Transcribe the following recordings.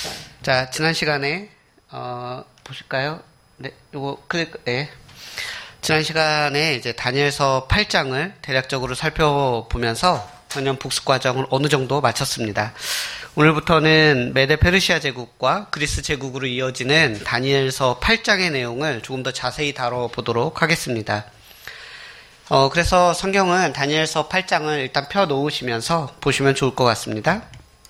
자, 지난 시간에, 보실까요? 네, 네. 지난 시간에 이제 다니엘서 8장을 대략적으로 살펴보면서 전년 복습 과정을 어느 정도 마쳤습니다. 오늘부터는 메데 페르시아 제국과 그리스 제국으로 이어지는 다니엘서 8장의 내용을 조금 더 자세히 다뤄보도록 하겠습니다. 그래서 성경은 다니엘서 8장을 일단 펴 놓으시면서 보시면 좋을 것 같습니다.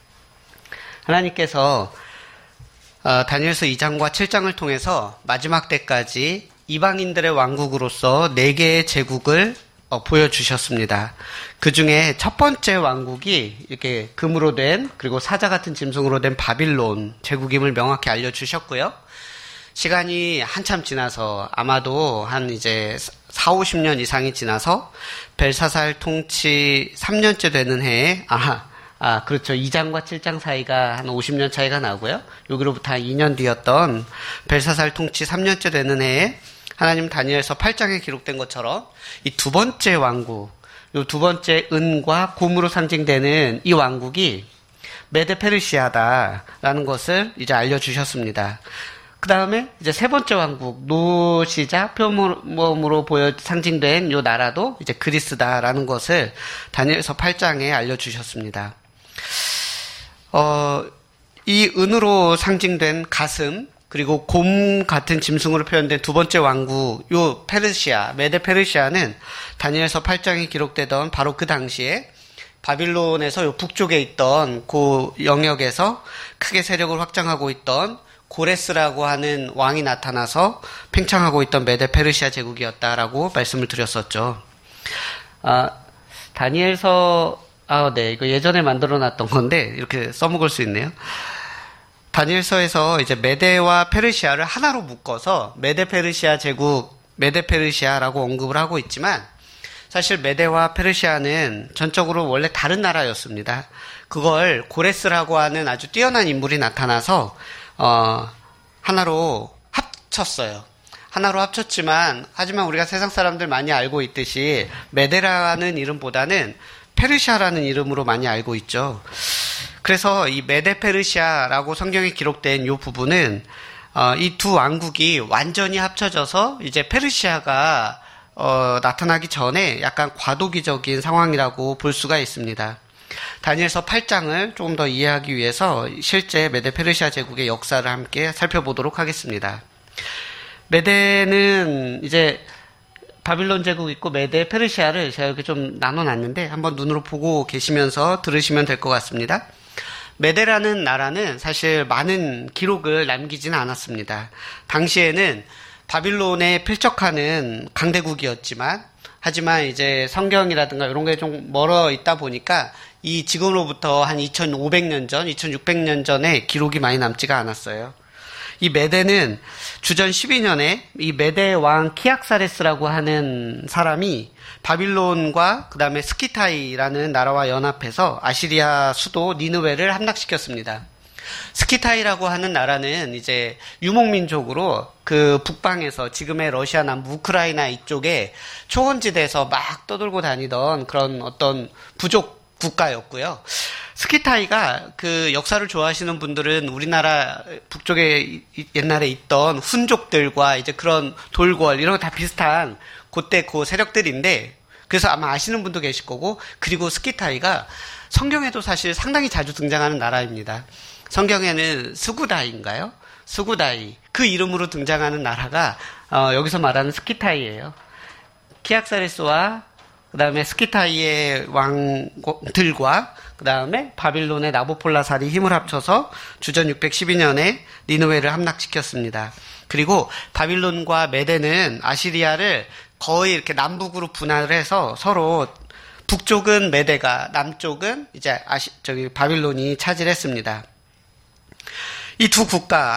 하나님께서 다니엘서 2장과 7장을 통해서 마지막 때까지 이방인들의 왕국으로서 4개의 제국을 보여주셨습니다. 그 중에 첫 번째 왕국이 이렇게 금으로 된, 그리고 사자 같은 짐승으로 된 바빌론 제국임을 명확히 알려주셨고요. 시간이 한참 지나서 아마도 한 이제 40-50년 이상이 지나서 벨사살 통치 3년째 되는 해에, 그렇죠. 2장과 7장 사이가 한 50년 차이가 나고요. 여기로부터 한 2년 뒤였던 벨사살 통치 3년째 되는 해에 하나님 다니엘서 8장에 기록된 것처럼 이 두 번째 왕국, 이 두 번째 은과 곰으로 상징되는 이 왕국이 메데 페르시아다라는 것을 이제 알려주셨습니다. 그 다음에 이제 세 번째 왕국, 노시자 표범으로 상징된 이 나라도 이제 그리스다라는 것을 다니엘서 8장에 알려주셨습니다. 이 은으로 상징된 가슴, 그리고 곰 같은 짐승으로 표현된 두 번째 왕국, 요 페르시아, 메데 페르시아는 다니엘서 8장에 기록되던 바로 그 당시에 바빌론에서 요 북쪽에 있던 그 영역에서 크게 세력을 확장하고 있던 고레스라고 하는 왕이 나타나서 팽창하고 있던 메데 페르시아 제국이었다라고 말씀을 드렸었죠. 다니엘서, 네, 이거 예전에 만들어 놨던 건데 이렇게 써먹을 수 있네요. 다니엘서에서 이제 메데와 페르시아를 하나로 묶어서 메데 페르시아 제국, 메데 페르시아라고 언급을 하고 있지만 사실 메데와 페르시아는 전적으로 원래 다른 나라였습니다. 그걸 고레스라고 하는 아주 뛰어난 인물이 나타나서 하나로 합쳤어요. 하나로 합쳤지만, 하지만 우리가 세상 사람들 많이 알고 있듯이 메데라는 이름보다는 페르시아라는 이름으로 많이 알고 있죠. 그래서 이 메데 페르시아라고 성경에 기록된 이 부분은 이 두 왕국이 완전히 합쳐져서 이제 페르시아가 나타나기 전에 약간 과도기적인 상황이라고 볼 수가 있습니다. 다니엘서 8장을 조금 더 이해하기 위해서 실제 메데 페르시아 제국의 역사를 함께 살펴보도록 하겠습니다. 메데는 이제 바빌론 제국 있고 메데 페르시아를 제가 이렇게 좀 나눠놨는데 한번 눈으로 보고 계시면서 들으시면 될 것 같습니다. 메데라는 나라는 사실 많은 기록을 남기지는 않았습니다. 당시에는 바빌론에 필적하는 강대국이었지만, 하지만 이제 성경이라든가 이런 게 좀 멀어 있다 보니까 이 지금으로부터 한 2500년 전, 2600년 전에 기록이 많이 남지가 않았어요. 이 메데는 주전 12년에 이 메데 왕 키악사레스라고 하는 사람이 바빌론과 그 다음에 스키타이라는 나라와 연합해서 아시리아 수도 니느웨를 함락시켰습니다. 스키타이라고 하는 나라는 이제 유목민족으로 그 북방에서 지금의 러시아 남부 우크라이나 이쪽에 초원지대에서 막 떠돌고 다니던 그런 어떤 부족 국가였고요. 스키타이가 그 역사를 좋아하시는 분들은 우리나라 북쪽에 옛날에 있던 훈족들과 이제 그런 돌궐 이런 거 다 비슷한 그때 그 세력들인데, 그래서 아마 아시는 분도 계실 거고, 그리고 스키타이가 성경에도 사실 상당히 자주 등장하는 나라입니다. 성경에는 스구다이인가요? 스구다이. 그 이름으로 등장하는 나라가 여기서 말하는 스키타이예요. 키악사레스와 그 다음에 스키타이의 왕들과 그 다음에 바빌론의 나보폴라살이 힘을 합쳐서 주전 612년에 니느웨를 함락시켰습니다. 그리고 바빌론과 메데는 아시리아를 거의 이렇게 남북으로 분할을 해서 서로 북쪽은 메데가, 남쪽은 이제 바빌론이 차지했습니다. 이 두 국가,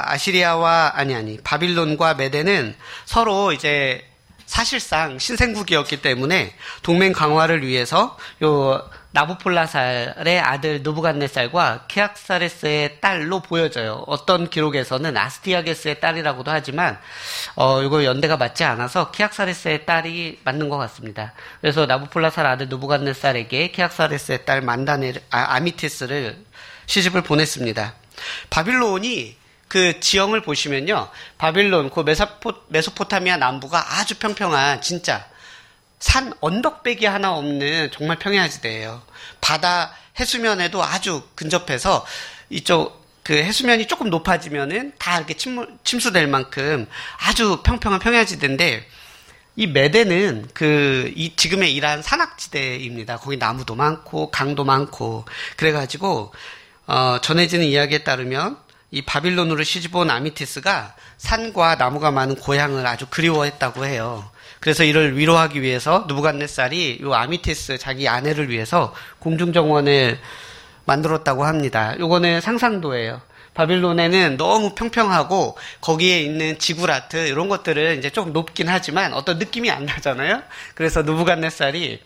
바빌론과 메데는 서로 이제 사실상 신생국이었기 때문에 동맹 강화를 위해서 요 나부폴라살의 아들 느부갓네살과 키악사레스의 딸로 보여져요. 어떤 기록에서는 아스티아게스의 딸이라고도 하지만 이거 연대가 맞지 않아서 키악사레스의 딸이 맞는 것 같습니다. 그래서 나부폴라살 아들 느부갓네살에게 키악사레스의 딸 아미티스를 시집을 보냈습니다. 바빌론이 그 지형을 보시면요. 바빌론, 그 메소포타미아 남부가 아주 평평한 진짜 산 언덕배기 하나 없는 정말 평야지대예요. 바다 해수면에도 아주 근접해서 이쪽 그 해수면이 조금 높아지면은 다 이렇게 침수될 만큼 아주 평평한 평야지대인데 이 메대는 이 지금의 이란 산악지대입니다. 거기 나무도 많고 강도 많고 그래가지고 전해지는 이야기에 따르면 이 바빌론으로 시집온 아미티스가 산과 나무가 많은 고향을 아주 그리워했다고 해요. 그래서 이를 위로하기 위해서 느부갓네살이 이 아미티스 자기 아내를 위해서 공중정원을 만들었다고 합니다. 요거는 상상도예요. 바빌론에는 너무 평평하고 거기에 있는 지구라트 이런 것들은 이제 조금 높긴 하지만 어떤 느낌이 안 나잖아요. 그래서 느부갓네살이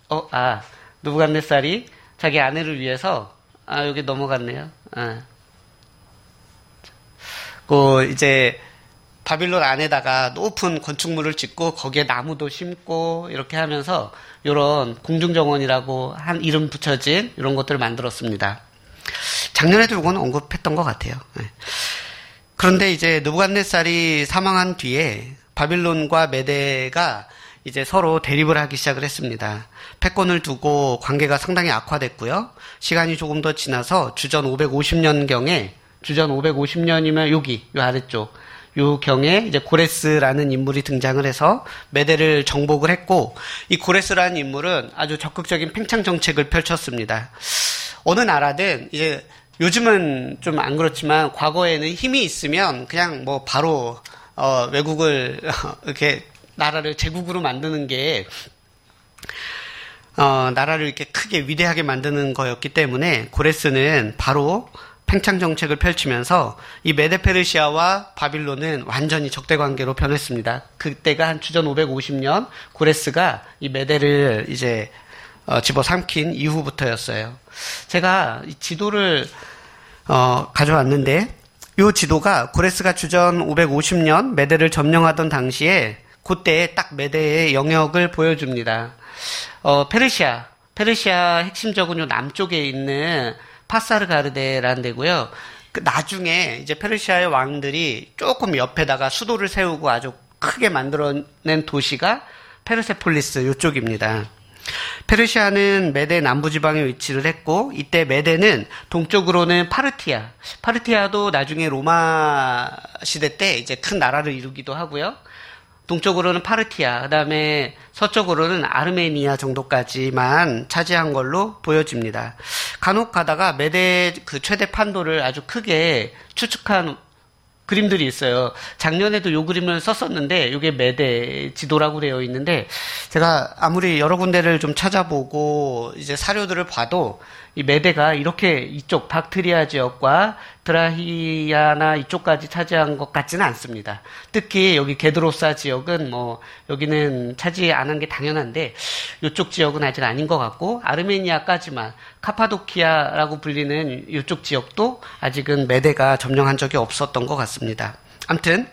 자기 아내를 위해서 여기 넘어갔네요. 이제 바빌론 안에다가 높은 건축물을 짓고 거기에 나무도 심고 이렇게 하면서 이런 공중정원이라고 한 이름 붙여진 이런 것들을 만들었습니다. 작년에도 이건 언급했던 것 같아요. 그런데 이제 느부갓네살이 사망한 뒤에 바빌론과 메대가 이제 서로 대립을 하기 시작을 했습니다. 패권을 두고 관계가 상당히 악화됐고요. 시간이 조금 더 지나서 주전 550년경에 주전 550년이면 요 아래쪽 요 경에 이제 고레스라는 인물이 등장을 해서 메대를 정복을 했고 이 고레스라는 인물은 아주 적극적인 팽창 정책을 펼쳤습니다. 어느 나라든 이제 요즘은 좀 안 그렇지만 과거에는 힘이 있으면 그냥 뭐 바로 외국을 이렇게 나라를 제국으로 만드는 게 나라를 이렇게 크게 위대하게 만드는 거였기 때문에 고레스는 바로 팽창 정책을 펼치면서 이 메데페르시아와 바빌론은 완전히 적대 관계로 변했습니다. 그때가 한 주전 550년 고레스가 이 메대를 이제 집어삼킨 이후부터였어요. 제가 이 지도를 가져왔는데 이 지도가 고레스가 주전 550년 메대를 점령하던 당시에 그때 딱 메대의 영역을 보여줍니다. 페르시아 핵심적으로 남쪽에 있는 파사르가르데라는 데고요. 나중에 이제 페르시아의 왕들이 조금 옆에다가 수도를 세우고 아주 크게 만들어낸 도시가 페르세폴리스 이쪽입니다. 페르시아는 메대 남부지방에 위치를 했고 이때 메대는 동쪽으로는 파르티아도 나중에 로마 시대 때 이제 큰 나라를 이루기도 하고요. 동쪽으로는 파르티아, 그 다음에 서쪽으로는 아르메니아 정도까지만 차지한 걸로 보여집니다. 간혹 가다가 메대 그 최대 판도를 아주 크게 추측한 그림들이 있어요. 작년에도 요 그림을 썼었는데 이게 메대 지도라고 되어 있는데 제가 아무리 여러 군데를 좀 찾아보고 이제 사료들을 봐도 이 메대가 이렇게 이쪽 박트리아 지역과 드라히아나 이쪽까지 차지한 것 같지는 않습니다. 특히 여기 게드로사 지역은 뭐 여기는 차지 안 한 게 당연한데 이쪽 지역은 아직 아닌 것 같고 아르메니아까지만 카파도키아라고 불리는 이쪽 지역도 아직은 메대가 점령한 적이 없었던 것 같습니다. 아무튼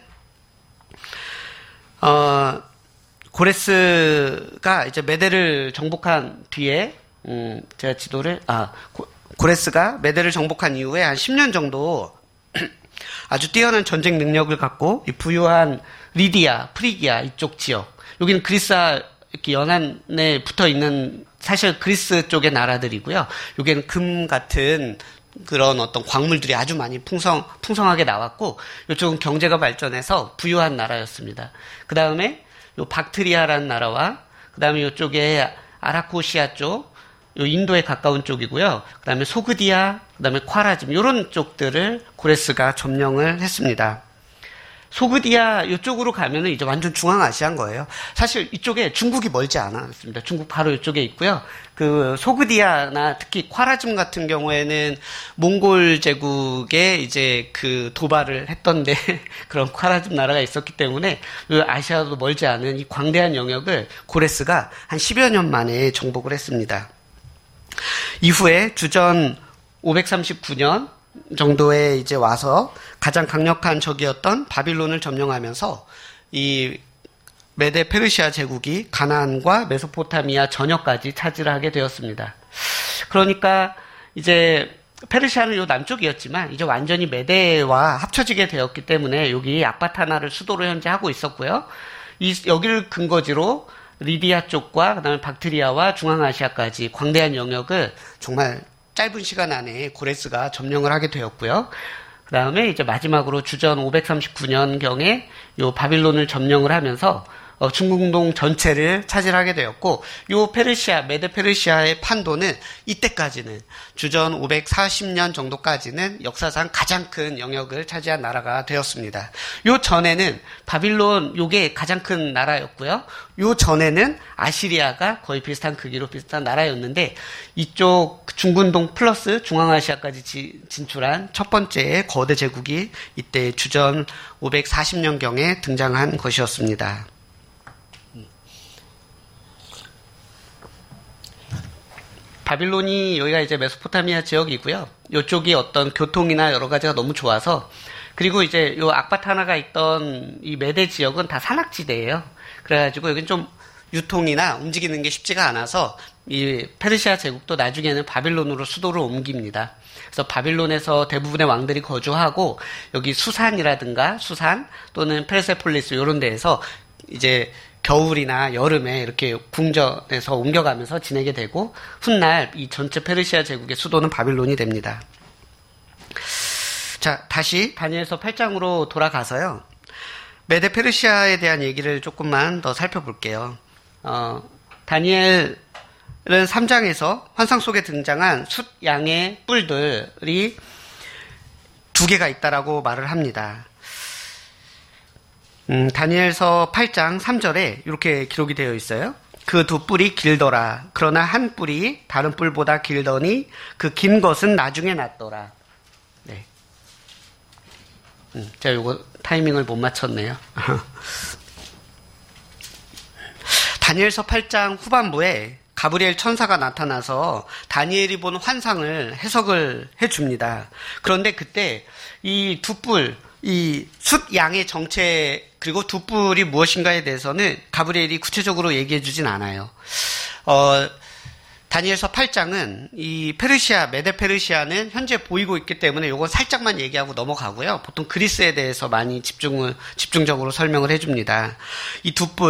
고레스가 이제 메대를 정복한 뒤에 제가 지도를 고레스가 메대를 정복한 이후에 한 10년 정도 아주 뛰어난 전쟁 능력을 갖고 이 부유한 리디아, 프리기아 이쪽 지역, 여기는 그리스와 이렇게 연안에 붙어 있는 사실 그리스 쪽의 나라들이고요. 여기는 금 같은 그런 어떤 광물들이 아주 많이 풍성하게 나왔고 이쪽은 경제가 발전해서 부유한 나라였습니다. 그 다음에 요 박트리아라는 나라와 그 다음에 이쪽에 아라코시아 쪽, 요 인도에 가까운 쪽이고요. 그 다음에 소그디아, 그 다음에 콰라즘 이런 쪽들을 고레스가 점령을 했습니다. 소그디아 이쪽으로 가면은 이제 완전 중앙아시아인 거예요. 사실 이쪽에 중국이 멀지 않았습니다. 중국 바로 이쪽에 있고요. 그 소그디아나 특히 콰라즘 같은 경우에는 몽골 제국에 이제 그 도발을 했던데 그런 콰라즘 나라가 있었기 때문에 아시아도 멀지 않은 이 광대한 영역을 고레스가 한 10여 년 만에 정복을 했습니다. 이후에 주전 539년 정도에 이제 와서 가장 강력한 적이었던 바빌론을 점령하면서 이 메데 페르시아 제국이 가나안과 메소포타미아 전역까지 차지를 하게 되었습니다. 그러니까 이제 페르시아는 요 남쪽이었지만 이제 완전히 메대와 합쳐지게 되었기 때문에 여기 아파타나를 수도로 현재 하고 있었고요. 여기를 근거지로 리디아 쪽과 그다음에 박트리아와 중앙아시아까지 광대한 영역을 정말 짧은 시간 안에 고레스가 점령을 하게 되었고요. 그 다음에 이제 마지막으로 주전 539년경에 요 바빌론을 점령을 하면서 중궁동 전체를 차지하게 되었고, 요 페르시아, 메데 페르시아의 판도는 이때까지는 주전 540년 정도까지는 역사상 가장 큰 영역을 차지한 나라가 되었습니다. 요 전에는 바빌론 요게 가장 큰 나라였고요. 요 전에는 아시리아가 거의 비슷한 크기로 비슷한 나라였는데, 이쪽 중군동 플러스 중앙아시아까지 진출한 첫 번째 거대 제국이 이때 주전 540년경에 등장한 것이었습니다. 바빌론이 여기가 이제 메소포타미아 지역이고요. 이쪽이 어떤 교통이나 여러 가지가 너무 좋아서, 그리고 이제 요 악바타나가 있던 이 메대 지역은 다 산악지대예요. 그래가지고 여긴 좀 유통이나 움직이는 게 쉽지가 않아서 이 페르시아 제국도 나중에는 바빌론으로 수도를 옮깁니다. 그래서 바빌론에서 대부분의 왕들이 거주하고 여기 수산이라든가 수산 또는 페르세폴리스 이런 데에서 이제 겨울이나 여름에 이렇게 궁전에서 옮겨가면서 지내게 되고, 훗날 이 전체 페르시아 제국의 수도는 바빌론이 됩니다. 자, 다시 다니엘서 8장으로 돌아가서요. 메데 페르시아에 대한 얘기를 조금만 더 살펴볼게요. 다니엘은 3장에서 환상 속에 등장한 숫 양의 뿔들이 2개가 있다라고 말을 합니다. 다니엘서 8장 3절에 이렇게 기록이 되어 있어요. 그 2뿔이 길더라. 그러나 한 뿔이 다른 뿔보다 길더니 그 긴 것은 나중에 났더라. 네. 제가 요거 타이밍을 못 맞췄네요. 다니엘서 8장 후반부에 가브리엘 천사가 나타나서 다니엘이 본 환상을 해석을 해줍니다. 그런데 그때 이 2뿔, 이 숫 양의 정체 그리고 2뿔이 무엇인가에 대해서는 가브리엘이 구체적으로 얘기해 주진 않아요. 다니엘서 8장은 이 페르시아, 메데 페르시아는 현재 보이고 있기 때문에 요건 살짝만 얘기하고 넘어가고요. 보통 그리스에 대해서 많이 집중적으로 설명을 해줍니다. 이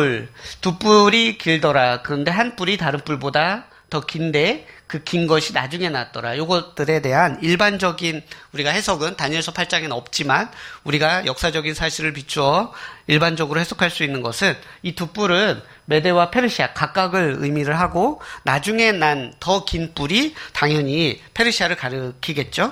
2뿔이 길더라. 그런데 한 뿔이 다른 뿔보다 더 긴데 그 긴 것이 나중에 났더라. 요것들에 대한 일반적인 우리가 해석은 다니엘서 8장에는 없지만 우리가 역사적인 사실을 비추어 일반적으로 해석할 수 있는 것은 이 2뿔은 메데와 페르시아 각각을 의미를 하고 나중에 난 더 긴 뿔이 당연히 페르시아를 가리키겠죠.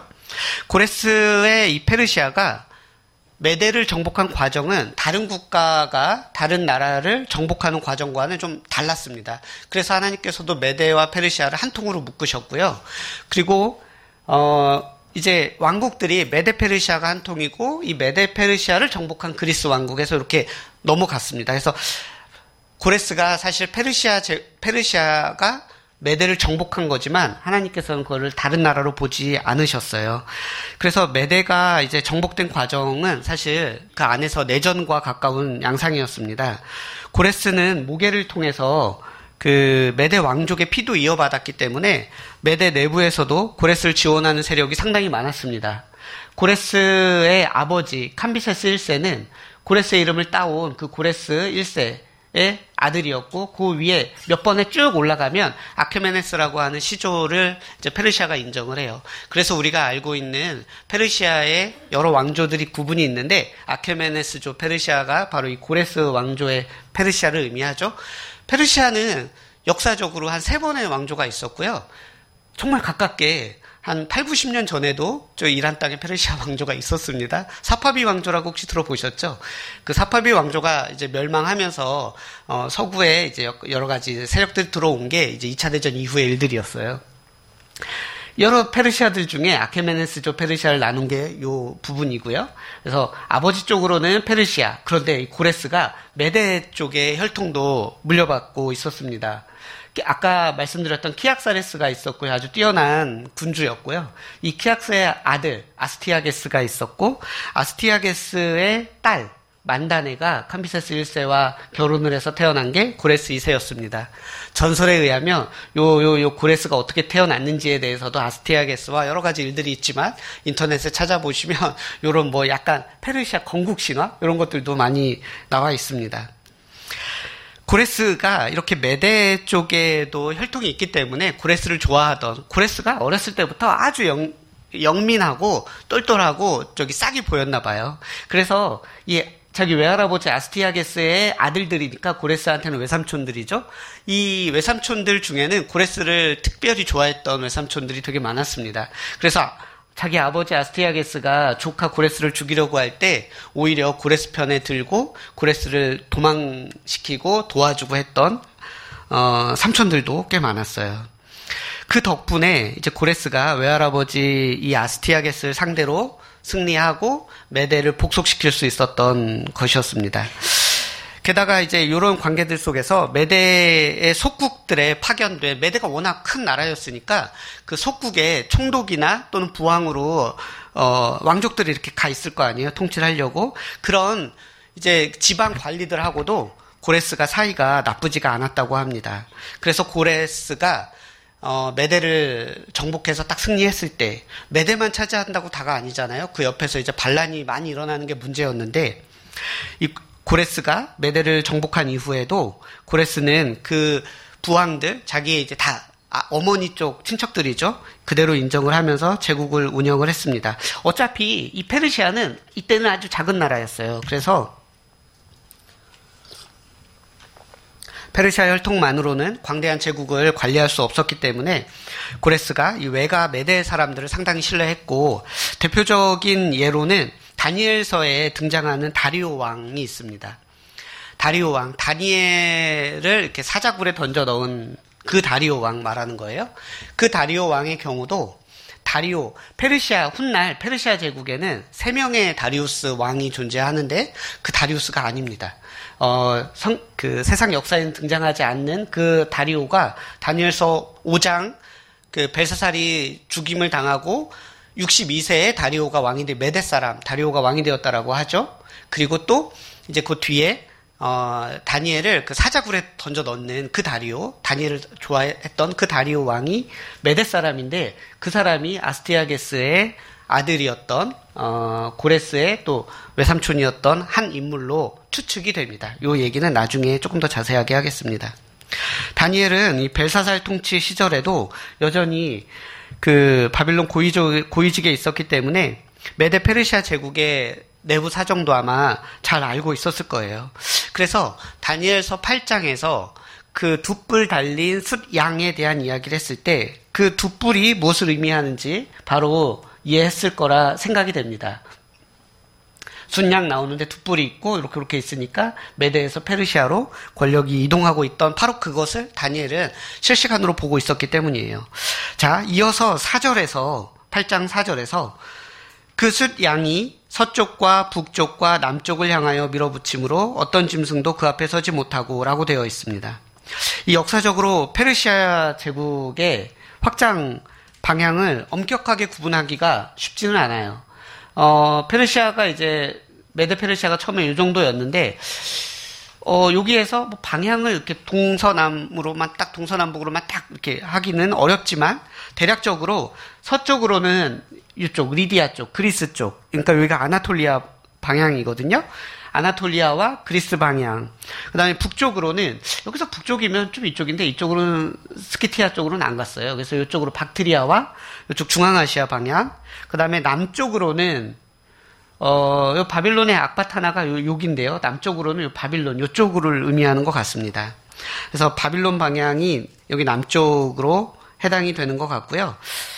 고레스의 이 페르시아가 메데를 정복한 과정은 다른 국가가 다른 나라를 정복하는 과정과는 좀 달랐습니다. 그래서 하나님께서도 메데와 페르시아를 한 통으로 묶으셨고요. 그리고 이제 왕국들이 메데 페르시아가 한 통이고 이 메데 페르시아를 정복한 그리스 왕국에서 이렇게 넘어갔습니다. 그래서 고레스가 사실 페르시아가 메데를 정복한 거지만 하나님께서는 그거를 다른 나라로 보지 않으셨어요. 그래서 메데가 이제 정복된 과정은 사실 그 안에서 내전과 가까운 양상이었습니다. 고레스는 모계를 통해서 그 메데 왕족의 피도 이어받았기 때문에 메데 내부에서도 고레스를 지원하는 세력이 상당히 많았습니다. 고레스의 아버지 캄비세스 1세는 고레스의 이름을 따온 그 고레스 1세 의 아들이었고, 그 위에 몇 번에 쭉 올라가면 아케메네스라고 하는 시조를 이제 페르시아가 인정을 해요. 그래서 우리가 알고 있는 페르시아의 여러 왕조들이 구분이 있는데 아케메네스조 페르시아가 바로 이 고레스 왕조의 페르시아를 의미하죠. 페르시아는 역사적으로 한 3번의 왕조가 있었고요. 정말 가깝게 한 8, 90년 전에도 저 이란 땅에 페르시아 왕조가 있었습니다. 사파비 왕조라고 혹시 들어보셨죠? 그 사파비 왕조가 이제 멸망하면서 서구에 이제 여러 가지 세력들이 들어온 게 이제 2차 대전 이후의 일들이었어요. 여러 페르시아들 중에 아케메네스조 페르시아를 나눈 게 요 부분이고요. 그래서 아버지 쪽으로는 페르시아, 그런데 이 고레스가 메데 쪽의 혈통도 물려받고 있었습니다. 아까 말씀드렸던 키악사레스가 있었고요. 아주 뛰어난 군주였고요. 이 키악스의 아들 아스티아게스가 있었고, 아스티아게스의 딸 만다네가 캄비세스 1세와 결혼을 해서 태어난 게 고레스 2세였습니다. 전설에 의하면 요 고레스가 어떻게 태어났는지에 대해서도 아스티아게스와 여러 가지 일들이 있지만 인터넷에 찾아보시면 요런 뭐 약간 페르시아 건국 신화 이런 것들도 많이 나와 있습니다. 고레스가 이렇게 메데 쪽에도 혈통이 있기 때문에 고레스를 좋아하던, 고레스가 어렸을 때부터 아주 영민하고 똘똘하고 싹이 보였나 봐요. 그래서 자기 외할아버지 아스티아게스의 아들들이니까 고레스한테는 외삼촌들이죠. 이 외삼촌들 중에는 고레스를 특별히 좋아했던 외삼촌들이 되게 많았습니다. 그래서 자기 아버지 아스티아게스가 조카 고레스를 죽이려고 할 때 오히려 고레스 편에 들고 고레스를 도망시키고 도와주고 했던 삼촌들도 꽤 많았어요. 그 덕분에 이제 고레스가 외할아버지 이 아스티아게스를 상대로 승리하고 메데를 복속시킬 수 있었던 것이었습니다. 게다가 이제 이런 관계들 속에서 메데의 속국들에 파견돼, 메데가 워낙 큰 나라였으니까 그 속국에 총독이나 또는 부왕으로 왕족들이 이렇게 가 있을 거 아니에요, 통치를 하려고. 그런 이제 지방 관리들하고도 고레스가 사이가 나쁘지가 않았다고 합니다. 그래서 고레스가 메데를 정복해서 딱 승리했을 때 메데만 차지한다고 다가 아니잖아요. 그 옆에서 이제 반란이 많이 일어나는 게 문제였는데, 이 고레스가 메데를 정복한 이후에도 고레스는 그 부왕들, 자기의 이제 다 어머니 쪽 친척들이죠, 그대로 인정을 하면서 제국을 운영을 했습니다. 어차피 이 페르시아는 이때는 아주 작은 나라였어요. 그래서 페르시아 혈통만으로는 광대한 제국을 관리할 수 없었기 때문에 고레스가 이 외가 메데 사람들을 상당히 신뢰했고, 대표적인 예로는 다니엘서에 등장하는 다리오 왕이 있습니다. 다리오 왕, 다니엘을 이렇게 사자굴에 던져 넣은 그 다리오 왕 말하는 거예요. 그 다리오 왕의 경우도 페르시아 훗날 페르시아 제국에는 3명의 다리우스 왕이 존재하는데 그 다리우스가 아닙니다. 그 세상 역사에는 등장하지 않는 그 다리오가 다니엘서 5장 그 벨사살이 죽임을 당하고 62세에 다리오가 왕이 메데 사람 다리오가 왕이 되었다라고 하죠. 그리고 또 이제 그 뒤에 다니엘을 그 사자굴에 던져 넣는 그 다리오, 다니엘을 좋아했던 그 다리오 왕이 메데 사람인데, 그 사람이 아스티아게스의 아들이었던 고레스의 또 외삼촌이었던 한 인물로 추측이 됩니다. 이 얘기는 나중에 조금 더 자세하게 하겠습니다. 다니엘은 이 벨사살 통치 시절에도 여전히 그 바빌론 고위직에 있었기 때문에 메데 페르시아 제국의 내부 사정도 아마 잘 알고 있었을 거예요. 그래서 다니엘서 8장에서 그 두 뿔 달린 숫양에 대한 이야기를 했을 때 그 두 뿔이 무엇을 의미하는지 바로 이해했을 거라 생각이 됩니다. 숫양 나오는데 두 뿔이 있고 이렇게 있으니까 메데에서 페르시아로 권력이 이동하고 있던 바로 그것을 다니엘은 실시간으로 보고 있었기 때문이에요. 자, 이어서 8장 4절에서 그 숫양이 서쪽과 북쪽과 남쪽을 향하여 밀어붙임으로 어떤 짐승도 그 앞에 서지 못하고 라고 되어 있습니다. 이 역사적으로 페르시아 제국의 확장 방향을 엄격하게 구분하기가 쉽지는 않아요. 페르시아가 이제 메데 페르시아가 처음에 이 정도였는데 여기에서 뭐 방향을 이렇게 동서남북으로만 딱 이렇게 하기는 어렵지만, 대략적으로 서쪽으로는 이쪽 리디아 쪽, 그리스 쪽, 그러니까 여기가 아나톨리아 방향이거든요. 아나톨리아와 그리스 방향. 그 다음에 북쪽으로는, 여기서 북쪽이면 좀 이쪽인데, 이쪽으로는 스키티아 쪽으로는 안 갔어요. 그래서 이쪽으로 박트리아와 이쪽 중앙아시아 방향. 그 다음에 남쪽으로는 요 바빌론의 악바타나가 여기인데요. 남쪽으로는 요 바빌론, 요쪽을 의미하는 것 같습니다. 그래서 바빌론 방향이 여기 남쪽으로 해당이 되는 것 같고요.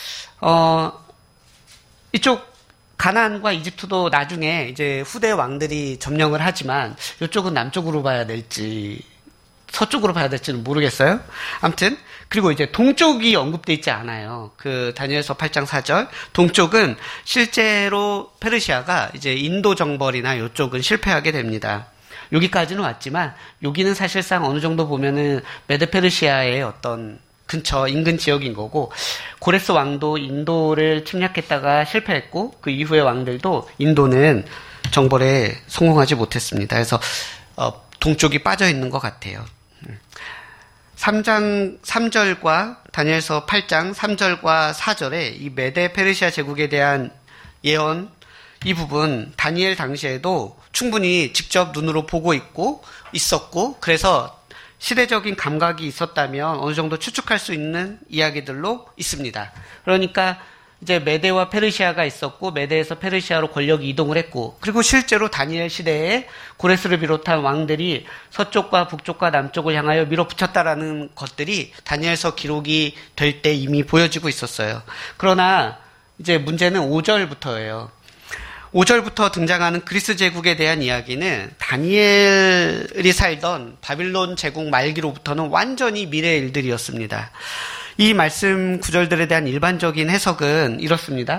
이쪽 가나안과 이집트도 나중에 이제 후대 왕들이 점령을 하지만 이쪽은 남쪽으로 봐야 될지 서쪽으로 봐야 될지는 모르겠어요. 아무튼 그리고 이제 동쪽이 언급돼 있지 않아요. 그 다니엘서 8장 4절. 동쪽은 실제로 페르시아가 이제 인도 정벌이나 이쪽은 실패하게 됩니다. 여기까지는 왔지만 여기는 사실상 어느 정도 보면은 메데 페르시아의 어떤 근처 인근 지역인 거고, 고레스 왕도 인도를 침략했다가 실패했고 그 이후의 왕들도 인도는 정벌에 성공하지 못했습니다. 그래서 동쪽이 빠져 있는 것 같아요. 3장 3절과 다니엘서 8장 3절과 4절에 이 메데 페르시아 제국에 대한 예언, 이 부분 다니엘 당시에도 충분히 직접 눈으로 보고 있었고 그래서 시대적인 감각이 있었다면 어느 정도 추측할 수 있는 이야기들로 있습니다. 그러니까 이제 메데와 페르시아가 있었고 메데에서 페르시아로 권력이 이동을 했고 그리고 실제로 다니엘 시대에 고레스를 비롯한 왕들이 서쪽과 북쪽과 남쪽을 향하여 밀어붙였다라는 것들이 다니엘서 기록이 될 때 이미 보여지고 있었어요. 그러나 이제 문제는 5절부터예요. 5절부터 등장하는 그리스 제국에 대한 이야기는 다니엘이 살던 바빌론 제국 말기로부터는 완전히 미래의 일들이었습니다. 이 말씀 구절들에 대한 일반적인 해석은 이렇습니다.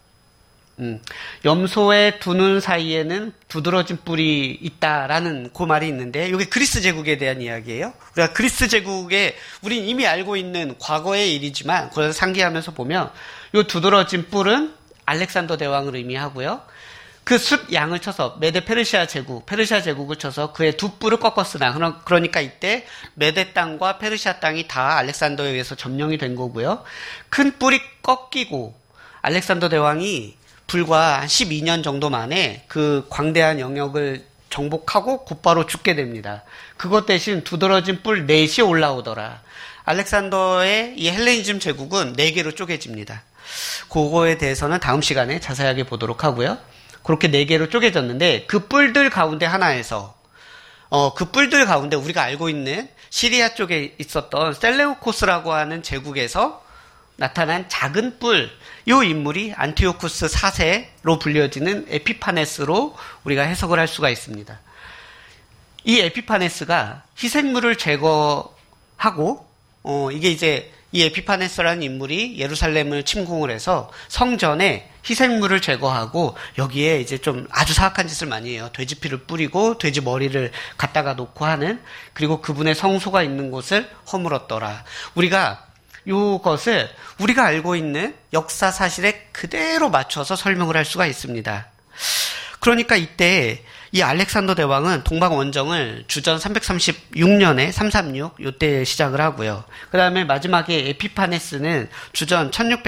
염소의 두 눈 사이에는 두드러진 뿔이 있다라는 그 말이 있는데 이게 그리스 제국에 대한 이야기예요. 우리가 그리스 제국에 우린 이미 알고 있는 과거의 일이지만 그걸 상기하면서 보면 이 두드러진 뿔은 알렉산더 대왕을 의미하고요. 그 숫 양을 쳐서 메데 페르시아 제국을 쳐서 그의 두 뿔을 꺾었으나 그러니까 이때 메데 땅과 페르시아 땅이 다 알렉산더에 의해서 점령이 된 거고요. 큰 뿔이 꺾이고 알렉산더 대왕이 불과 한 12년 정도 만에 그 광대한 영역을 정복하고 곧바로 죽게 됩니다. 그것 대신 두드러진 뿔 넷이 올라오더라. 알렉산더의 이 헬레니즘 제국은 4개로 쪼개집니다. 그거에 대해서는 다음 시간에 자세하게 보도록 하고요. 그렇게 4개로 쪼개졌는데 그 뿔들 가운데 하나에서 그 뿔들 가운데 우리가 알고 있는 시리아 쪽에 있었던 셀레우코스라고 하는 제국에서 나타난 작은 뿔, 이 인물이 안티오쿠스 4세로 불려지는 에피파네스로 우리가 해석을 할 수가 있습니다. 이 에피파네스가 희생물을 제거하고 이게 이제 이 에피파네스라는 인물이 예루살렘을 침공을 해서 성전에 희생물을 제거하고 여기에 이제 좀 아주 사악한 짓을 많이 해요. 돼지 피를 뿌리고 돼지 머리를 갖다가 놓고 하는, 그리고 그분의 성소가 있는 곳을 허물었더라. 우리가 이것을 우리가 알고 있는 역사 사실에 그대로 맞춰서 설명을 할 수가 있습니다. 그러니까 이때 이 알렉산더 대왕은 동방 원정을 주전 336년에 336 요때 시작을 하고요. 그 다음에 마지막에 에피파네스는 주전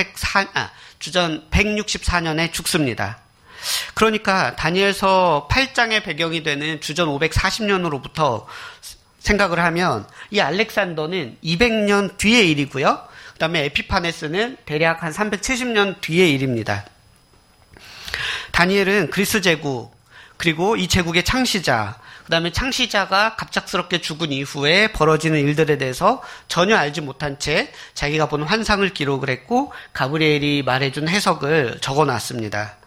164년에 죽습니다. 그러니까 다니엘서 8장의 배경이 되는 주전 540년으로부터 생각을 하면 이 알렉산더는 200년 뒤의 일이고요. 그 다음에 에피파네스는 대략 한 370년 뒤의 일입니다. 다니엘은 그리스 제국, 그리고 이 제국의 창시자, 그 다음에 창시자가 갑작스럽게 죽은 이후에 벌어지는 일들에 대해서 전혀 알지 못한 채 자기가 본 환상을 기록을 했고 가브리엘이 말해준 해석을 적어놨습니다.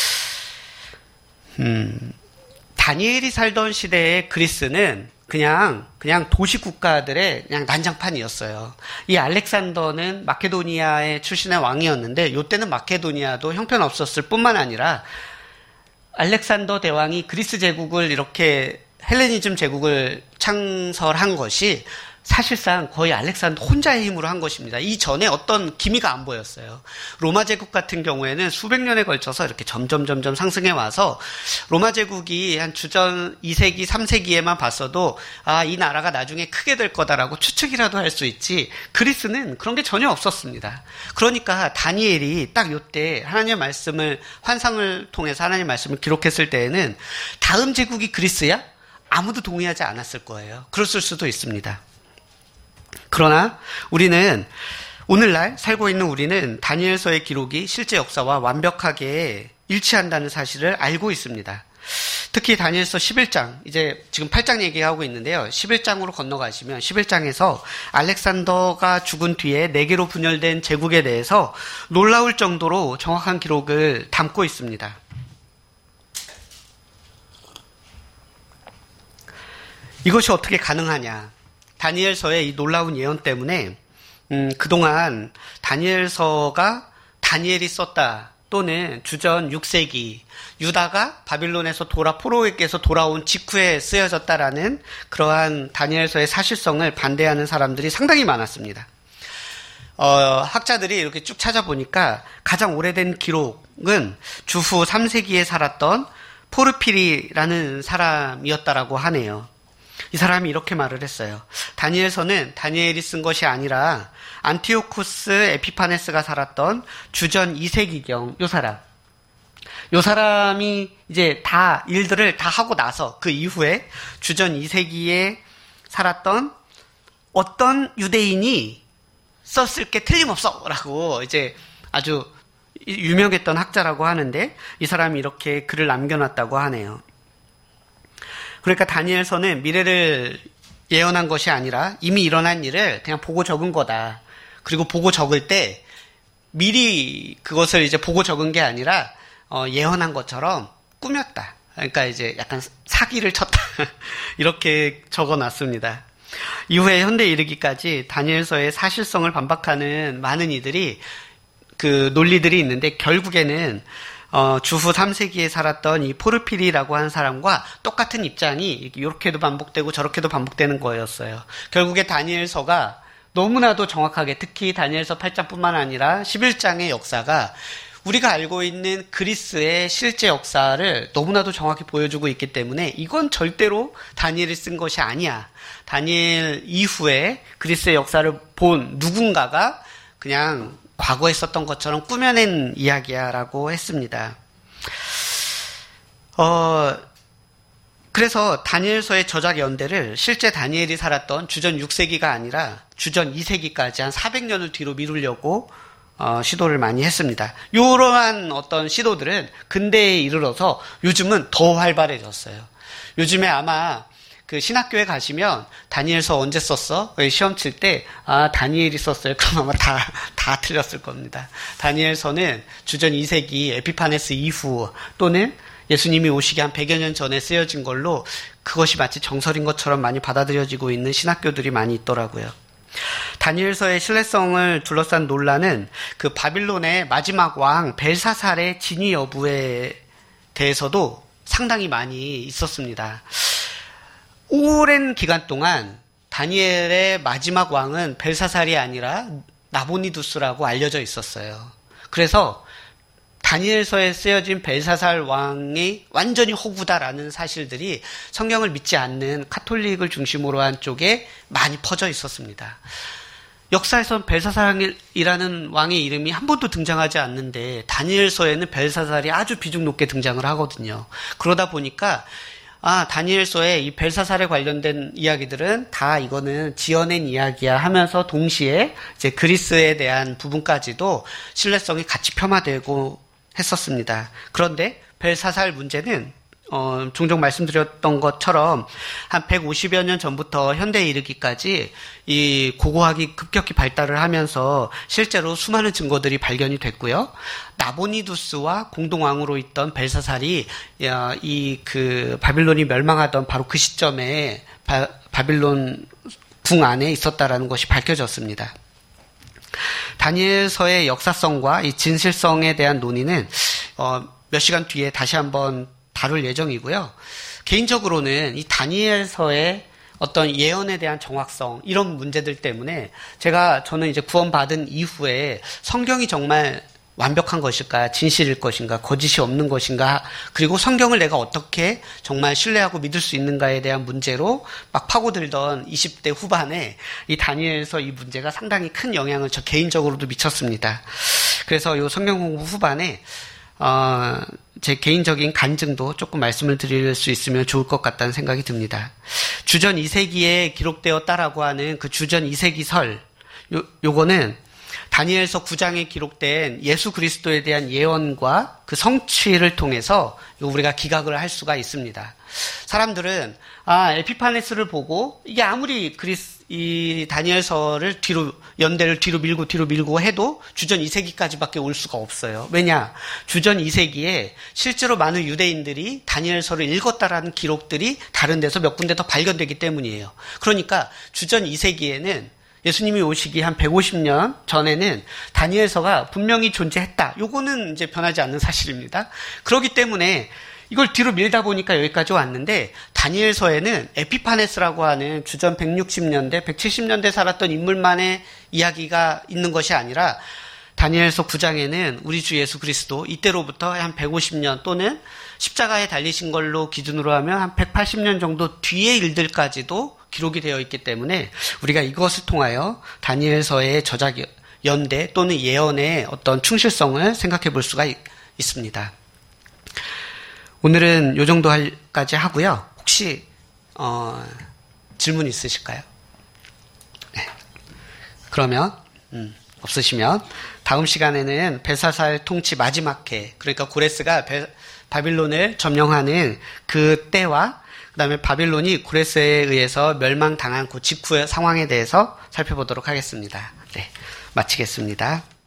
다니엘이 살던 시대의 그리스는 그냥 도시 국가들의 그냥 난장판이었어요. 이 알렉산더는 마케도니아의 출신의 왕이었는데 이때는 마케도니아도 형편없었을 뿐만 아니라 알렉산더 대왕이 그리스 제국을 이렇게 헬레니즘 제국을 창설한 것이 사실상 거의 알렉산더 혼자의 힘으로 한 것입니다. 이전에 어떤 기미가 안 보였어요. 로마 제국 같은 경우에는 수백 년에 걸쳐서 이렇게 점점 상승해 와서 로마 제국이 한 주전 2세기, 3세기에만 봤어도 이 나라가 나중에 크게 될 거다라고 추측이라도 할 수 있지, 그리스는 그런 게 전혀 없었습니다. 그러니까 다니엘이 딱 이때 하나님의 말씀을, 환상을 통해서 하나님의 말씀을 기록했을 때에는 다음 제국이 그리스야? 아무도 동의하지 않았을 거예요. 그랬을 수도 있습니다. 그러나 우리는 오늘날 살고 있는 우리는 다니엘서의 기록이 실제 역사와 완벽하게 일치한다는 사실을 알고 있습니다. 특히 다니엘서 11장, 이제 지금 8장 얘기하고 있는데요. 11장으로 건너가시면 11장에서 알렉산더가 죽은 뒤에 4개로 분열된 제국에 대해서 놀라울 정도로 정확한 기록을 담고 있습니다. 이것이 어떻게 가능하냐? 다니엘서의 이 놀라운 예언 때문에 그동안 다니엘서가 다니엘이 썼다, 또는 주전 6세기 유다가 바빌론에서 포로에게서 돌아온 직후에 쓰여졌다라는 그러한 다니엘서의 사실성을 반대하는 사람들이 상당히 많았습니다. 학자들이 이렇게 쭉 찾아보니까 가장 오래된 기록은 주후 3세기에 살았던 포르피리라는 사람이었다라고 하네요. 이 사람이 이렇게 말을 했어요. 다니엘서는 다니엘이 쓴 것이 아니라 안티오쿠스 에피파네스가 살았던 주전 2세기경 요 사람이 이제 다 일들을 다 하고 나서 그 이후에 주전 2세기에 살았던 어떤 유대인이 썼을 게 틀림없어 라고 이제 아주 유명했던 학자라고 하는데 이 사람이 이렇게 글을 남겨놨다고 하네요. 그러니까 다니엘서는 미래를 예언한 것이 아니라 이미 일어난 일을 그냥 보고 적은 거다. 그리고 보고 적을 때 미리 그것을 이제 보고 적은 게 아니라 예언한 것처럼 꾸몄다. 그러니까 이제 약간 사기를 쳤다. 이렇게 적어놨습니다. 이후에 현대에 이르기까지 다니엘서의 사실성을 반박하는 많은 이들이 그 논리들이 있는데 결국에는 주후 3세기에 살았던 이 포르피리라고 하는 사람과 똑같은 입장이 이렇게도 반복되고 저렇게도 반복되는 거였어요. 결국에 다니엘서가 너무나도 정확하게 특히 다니엘서 8장뿐만 아니라 11장의 역사가 우리가 알고 있는 그리스의 실제 역사를 너무나도 정확히 보여주고 있기 때문에 이건 절대로 다니엘이 쓴 것이 아니야. 다니엘 이후에 그리스의 역사를 본 누군가가 그냥 과거에 썼던 것처럼 꾸며낸 이야기야 라고 했습니다. 그래서 다니엘서의 저작 연대를 실제 다니엘이 살았던 주전 6세기가 아니라 주전 2세기까지 한 400년을 뒤로 미루려고 시도를 많이 했습니다. 이러한 어떤 시도들은 근대에 이르러서 요즘은 더 활발해졌어요. 요즘에 아마 그 신학교에 가시면 다니엘서 언제 썼어? 시험 칠 때 다니엘이 썼어요. 그럼 아마 다 틀렸을 겁니다. 다니엘서는 주전 2세기 에피파네스 이후 또는 예수님이 오시기 한 100여 년 전에 쓰여진 걸로 그것이 마치 정설인 것처럼 많이 받아들여지고 있는 신학교들이 많이 있더라고요. 다니엘서의 신뢰성을 둘러싼 논란은 그 바빌론의 마지막 왕 벨사살의 진위 여부에 대해서도 상당히 많이 있었습니다. 오랜 기간 동안 다니엘의 마지막 왕은 벨사살이 아니라 나보니두스라고 알려져 있었어요. 그래서 다니엘서에 쓰여진 벨사살 왕이 완전히 호구다라는 사실들이 성경을 믿지 않는 카톨릭을 중심으로 한 쪽에 많이 퍼져 있었습니다. 역사에선 벨사살이라는 왕의 이름이 한 번도 등장하지 않는데 다니엘서에는 벨사살이 아주 비중 높게 등장을 하거든요. 그러다 보니까 다니엘서에 이 벨사살에 관련된 이야기들은 다 이거는 지어낸 이야기야 하면서 동시에 이제 그리스에 대한 부분까지도 신뢰성이 같이 폄하되고 했었습니다. 그런데 벨사살 문제는 종종 말씀드렸던 것처럼 한 150여 년 전부터 현대에 이르기까지 이 고고학이 급격히 발달을 하면서 실제로 수많은 증거들이 발견이 됐고요. 나보니두스와 공동왕으로 있던 벨사살이 이 그 바빌론이 멸망하던 바로 그 시점에 바빌론 궁 안에 있었다라는 것이 밝혀졌습니다. 다니엘서의 역사성과 이 진실성에 대한 논의는 몇 시간 뒤에 다시 한번 다룰 예정이고요. 개인적으로는 이 다니엘서의 어떤 예언에 대한 정확성 이런 문제들 때문에 저는 이제 구원받은 이후에 성경이 정말 완벽한 것일까, 진실일 것인가, 거짓이 없는 것인가, 그리고 성경을 내가 어떻게 정말 신뢰하고 믿을 수 있는가에 대한 문제로 막 파고들던 20대 후반에 이 다니엘서 이 문제가 상당히 큰 영향을 저 개인적으로도 미쳤습니다. 그래서 이 성경 공부 후반에 제 개인적인 간증도 조금 말씀을 드릴 수 있으면 좋을 것 같다는 생각이 듭니다. 주전 2세기에 기록되었다라고 하는 그 주전 2세기 설, 요거는 다니엘서 9장에 기록된 예수 그리스도에 대한 예언과 그 성취를 통해서 우리가 기각을 할 수가 있습니다. 사람들은 에피파네스를 보고 이게 아무리 이 다니엘서를 연대를 뒤로 밀고 해도 주전 2세기까지밖에 올 수가 없어요. 왜냐? 주전 2세기에 실제로 많은 유대인들이 다니엘서를 읽었다라는 기록들이 다른 데서 몇 군데 더 발견되기 때문이에요. 그러니까 주전 2세기에는 예수님이 오시기 한 150년 전에는 다니엘서가 분명히 존재했다. 요거는 이제 변하지 않는 사실입니다. 그렇기 때문에 이걸 뒤로 밀다 보니까 여기까지 왔는데 다니엘서에는 에피파네스라고 하는 주전 160년대, 170년대 살았던 인물만의 이야기가 있는 것이 아니라 다니엘서 9장에는 우리 주 예수 그리스도 이때로부터 한 150년 또는 십자가에 달리신 걸로 기준으로 하면 한 180년 정도 뒤의 일들까지도 기록이 되어 있기 때문에 우리가 이것을 통하여 다니엘서의 저작 연대 또는 예언의 어떤 충실성을 생각해 볼 수가 있습니다. 오늘은 요 정도까지 하고요. 혹시 질문 있으실까요? 네. 그러면 없으시면 다음 시간에는 벨사살 통치 마지막 해, 그러니까 고레스가 바빌론을 점령하는 그 때와 그 다음에 바빌론이 고레스에 의해서 멸망당한 그 직후의 상황에 대해서 살펴보도록 하겠습니다. 네, 마치겠습니다.